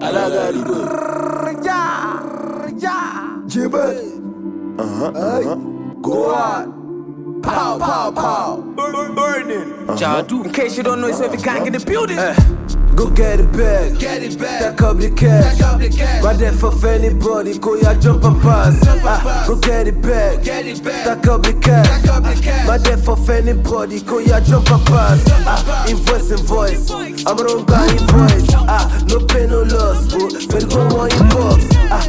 Go on. Pow, pow, pow. Burning. In case you don't know, it's every gang in the building. Go get it back. Stack up the cash. My death for anybody. Go ya jump and pass. Go get it back. Stack up the cash. My death for anybody. Go ya jump and pass. Invoice. I'm a wrong guy invoice. No pain, no loss. But go on inbox.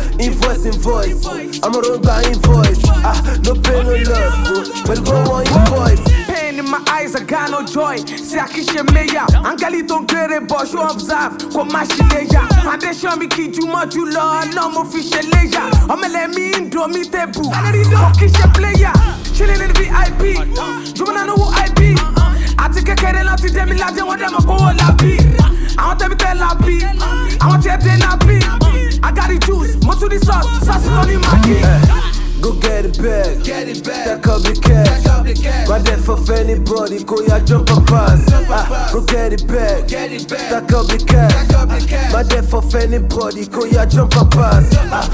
Invoice. I'm a wrong guy invoice. No pain, no loss. But go on invoice. Pain in my eyes, I got no joy. See, I kiss your mayor. Angali don't get it, but you observe. Come my shileja. Foundation me kid you much you love. No more fish and leisure. I'ma let me in, do me tebu. Fuck kiss your player. Chilling in the VIP. You wanna know who I be? I take a care of them, I don't want them to go all I be. I want them to tell I be. I want them to tell I be. I got the juice, more to the sauce on the Maggi. Go get it back. Stack up the cash. My death for anybody. Go ya jump and pass. Go get it back. Stack up the cash. My death for anybody. Go ya jump and pass.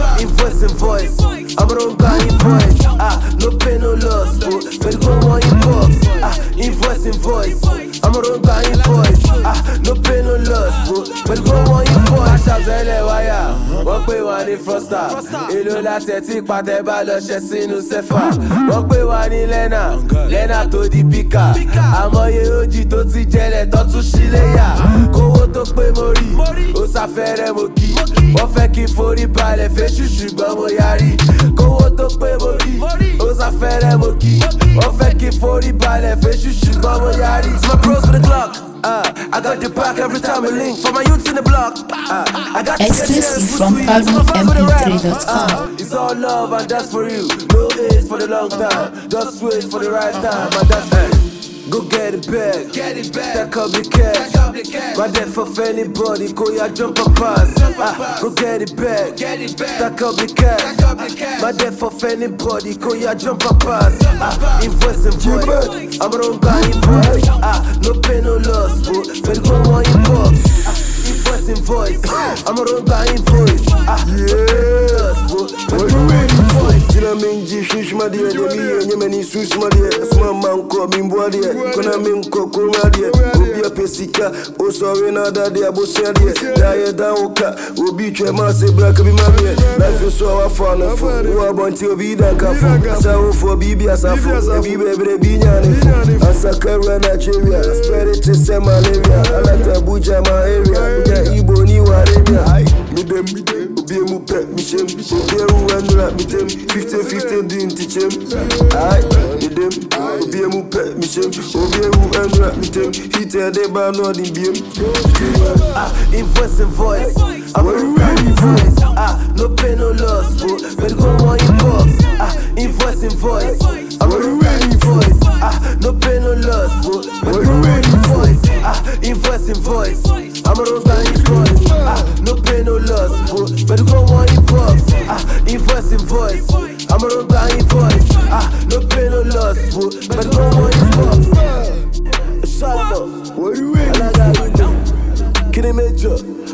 Invoice. I'm a wrong guy invoice. No pain, no loss. But go on inbox. Invoice. I'm a wrong guy invoice. No pain, no loss. But go on invoice. Wọ́n pè wá ní Frosta. Èlò láti ẹtí pàtẹ́ bá lọ ṣe sínú sẹ́fà. Wọ́n pè wá ní Lẹ́nà tó di píkà. Àmọye ojì tó ti jẹlẹ̀ tó tún ṣíléyà. Kówó tó pé mo rí, ó sáfẹ́rẹ́ mo kí. Wọ́n fẹ́ kí n forí balẹ̀ fẹ́ṣù ṣùgbọ́n mo yarí. Kówó tó pé mo rí, ó sáfẹ́rẹ́ mo kí. Wọ́n fẹ́ kí n forí balẹ̀ fẹ́ṣù ṣùgbọ́n mo yarí. It's my bros with the Glock. I got the back every time we link. For my youth in the block. I got exclusive from PalmMP3.com. It's all love and that's for you. No age for the long time. Just wait for the right time and that's it. Go get it back. Stack up the cash. My death for anybody. Go ya jump and pass. Go get it back. Stack up the cash. My death for anybody. Go ya jump and pass. Invoice. I'm a wrong guy invoice. No pain, no loss. But go on inbox. Invoice. I'm a wrong guy invoice. Jina minji shish madia de mi nyemeni sus madia asma manko mimboadia kona minko kumadia obi apesika o sorry na dade abosia de daye dawoka obi twema se black bi mabie life so afa na fo wo abonti obi da kafo asawo fo bibi asafo ebi bebre bi nyane asakara na cheria spread it to say malaria alata buja ma area buja ibo ni warebia midem obi mu pe mi shem obi ru anura midem 15 din tichem ai midem obi mu pe mi shem obi ru anura midem hite de ba no di biem invoice I'm a ready voice no pain no loss but go on inbox invoice I'm a ready voice no pain no loss but go on invoice invoice I'm a robot invoice no pain no loss but go on inbox invoice I'm a robot invoice no pain no loss but go on inbox what you ready? Can I make you?